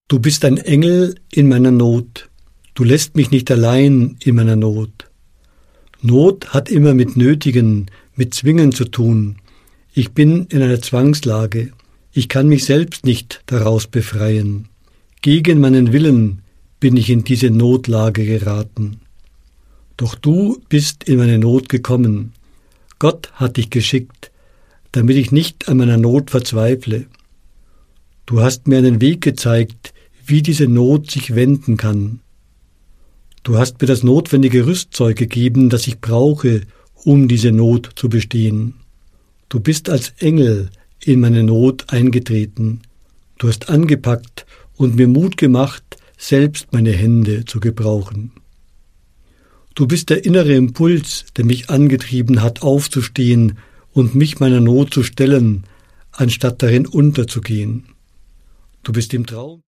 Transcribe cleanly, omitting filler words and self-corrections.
Du bist ein Engel in meiner Not. Du lässt mich nicht allein in meiner Not. Not hat immer mit Nötigen, mit Zwingen zu tun. Ich bin in einer Zwangslage. Ich kann mich selbst nicht daraus befreien. Gegen meinen Willen bin ich in diese Notlage geraten. Doch du bist in meine Not gekommen. Gott hat dich geschickt, damit ich nicht an meiner Not verzweifle. Du hast mir einen Weg gezeigt, wie diese Not sich wenden kann. Du hast mir das notwendige Rüstzeug gegeben, das ich brauche, um diese Not zu bestehen. Du bist als Engel in meine Not eingetreten. Du hast angepackt und mir Mut gemacht, selbst meine Hände zu gebrauchen. Du bist der innere Impuls, der mich angetrieben hat, aufzustehen und mich meiner Not zu stellen, anstatt darin unterzugehen. Du bist im Traum